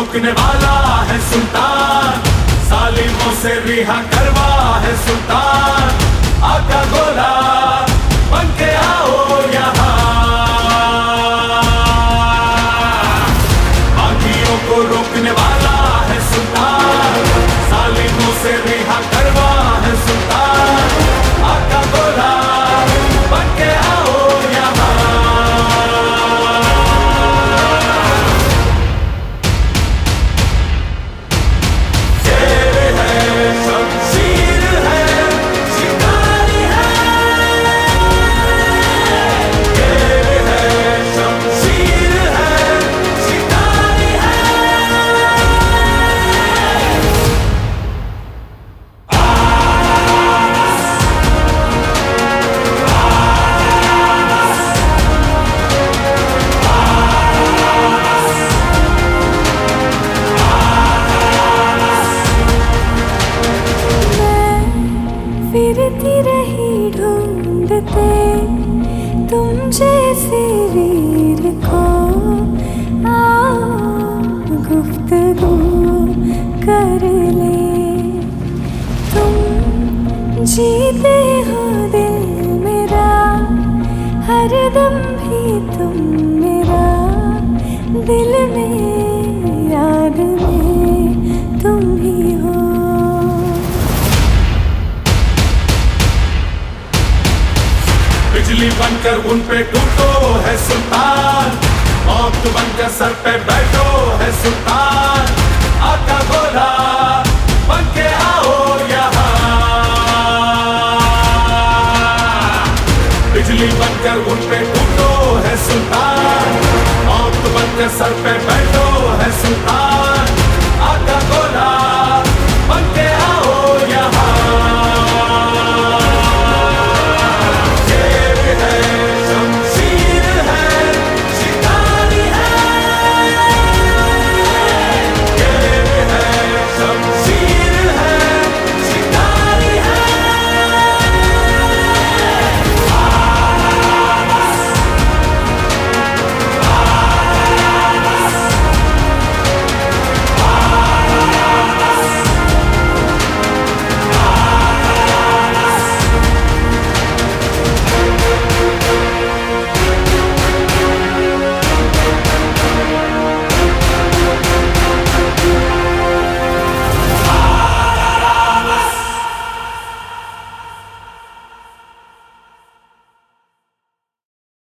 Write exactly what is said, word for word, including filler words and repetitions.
रोकने वाला है सुल्तान, जालिमों से रिहा करवा है सुल्तान। आका गोला बन के आओ यहाँ, बागियों को रोकने वाला है सुल्तान, जालिमों से रिहा करवा है सुल्तान। आका गोला बन के आओ यहाँ। फिरती रही ढूंढते तुम जैसे वीर को, आओ गुफ्तगू कर ले। तुम जीते हो दिल मेरा, हर दम भी तुम मेरा, दिल में याद में तुम ही हो। बिजली बनकर उन पे टूटो है सुल्तान, मौत बनकर सर पे बैठो है सुल्तान। आका गोला बन के आओ यहाँ, बिजली बनकर उन पे टूटो है सुल्तान, मौत बनकर सर पे बैठो है सुल्तान।